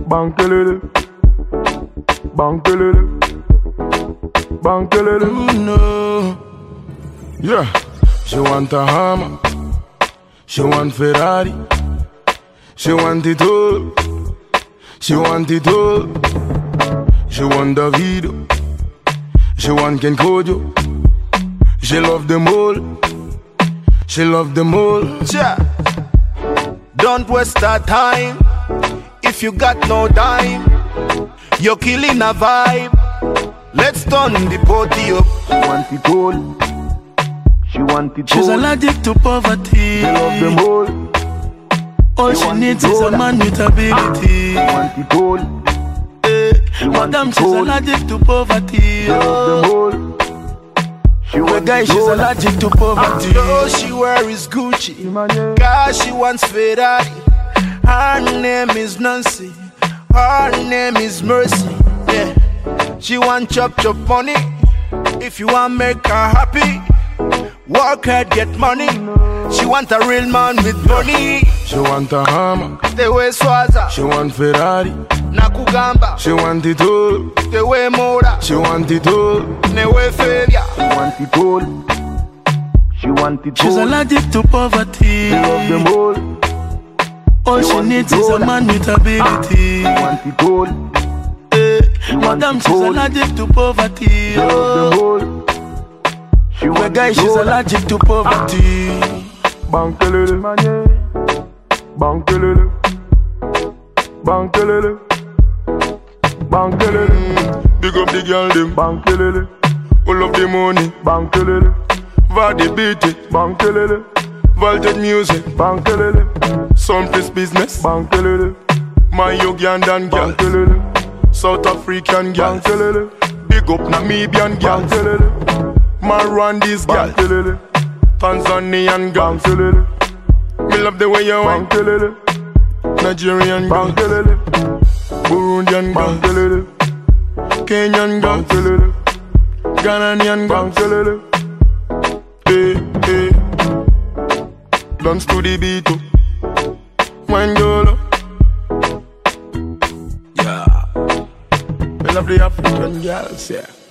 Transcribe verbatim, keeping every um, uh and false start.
Bankelele, bankelele, bankelele. Oh no. Yeah, she want a hammer, she want Ferrari, she want it all, she want it all. She want Davido, she want Ken Kojo, she love them all, she love them all. Yeah. Don't waste that time. If you got no dime, you're killing a vibe. Let's turn the party up. She want it all, she want it all. She's allergic to poverty. She love them all. All she, she needs is a man with ability. She want it all. Hey, madam, she's allergic to poverty. She love them all. She the guy, she's allergic to poverty. All she wear is Gucci. Cause she wants Ferrari. Her name is Nancy. Her name is Mercy. Yeah. She want chop chop money. If you want make her happy, work hard, get money. She want a real man with money. She want a hammer, the way Swaza. She want Ferrari, Nakugamba. She want it all, the way Mora. She want it all, the way Failure. She want it all. She want it all. She's allergic to poverty. She love them all. All she, she needs is a man with ability. She want it all. Hey, madam, she's all. allergic to poverty. She love them all. She the guy, she's allergic to poverty. Bankelele, bankelele, bankelele, bankelele. Big up the girl them, bankelele. All of the money, bankelele. Vadi beat it, bankelele. Voltage music, bankelele. Someplace business, bankelele. My Ugandan girls, bankelele. South African girls, bankelele. Big up Namibian girls, bankelele. My Rwandese girls, bankelele. Tanzanian girls, bankelele. Me love the way you want, bankelele. Nigerian girls, bankelele. Burundian girls, bankelele. Kenyan girls, bankelele. Ghanaian girls, bankelele. Hey, hey. Dance to the beat, oh. Wine girl, oh. Yeah. I love the African girls, yeah.